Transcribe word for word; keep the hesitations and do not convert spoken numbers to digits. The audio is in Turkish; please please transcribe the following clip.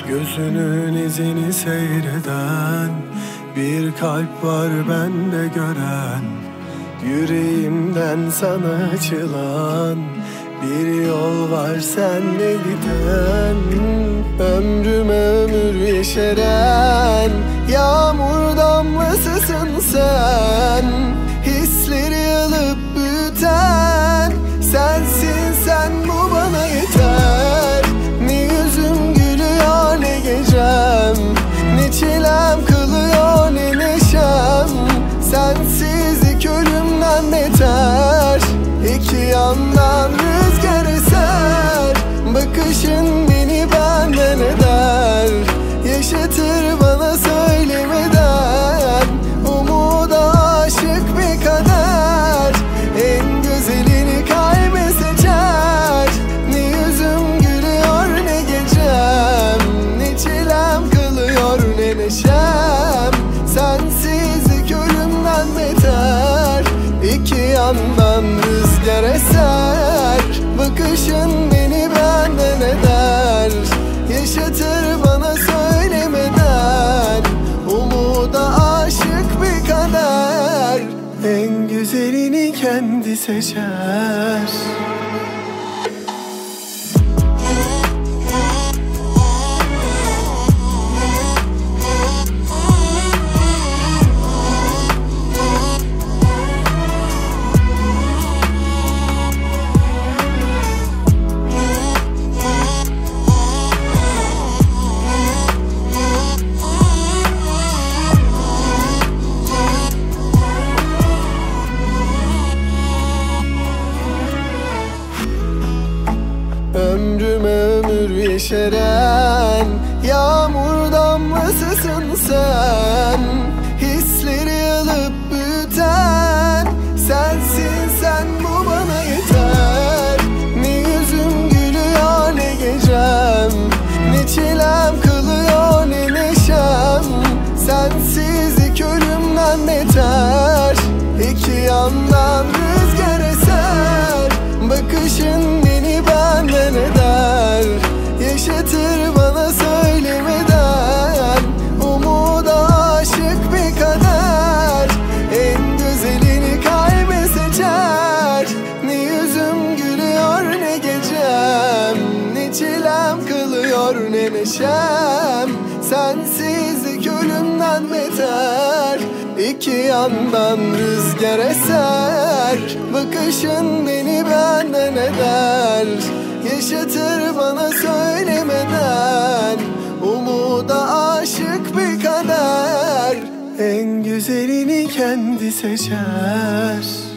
Gözünün izini seyreden bir kalp var bende gören, yüreğimden sana açılan bir yol var sende giden. Ömrüme ömür yeşeren yağmur damlasısın sen, hisleri alıp büyüten sensin sen, bu bana yeter. Ne yüzüm gülüyor ne gecem, ne çilem kılıyor ne neşem, sensizlik ölümden beter. İki yandan rüzgar eser, bakışın beni benden eder, yaşatır bana söylemeden, umuda aşık bir kader. En güzelini kalbe seçer, ne yüzüm gülüyor ne gecem, ne çilem kılıyor ne neşem, sensizlik ölümden beter. İki yandan rüzgar eser, bakışın beni benden eder, yaşatır bana söylemeden, umuda aşık bir kader. En güzelini kendi seçer. Ömrüme ömür yeşeren yağmur damlasısın sen, hisleri alıp büyüten sensin sen, bu bana yeter. Ne yüzüm gülüyor ne gecem, ne çilem kılıyor ne neşem, sensizlik ölümden beter. İki yandan rüzgar eser, bakışın beni benden eder, yaşatır bana söylemeden, umuda aşık bir kader. En güzelini kalbe seçer, ne yüzüm gülüyor ne gecem, ne çilem kılıyor ne neşem, sensizlik ölümden beter. İki yandan rüzgar eser, bakışın beni benden eder, yaşatır bana söylemeden, umuda aşık bir kader. En güzelini kendi seçer.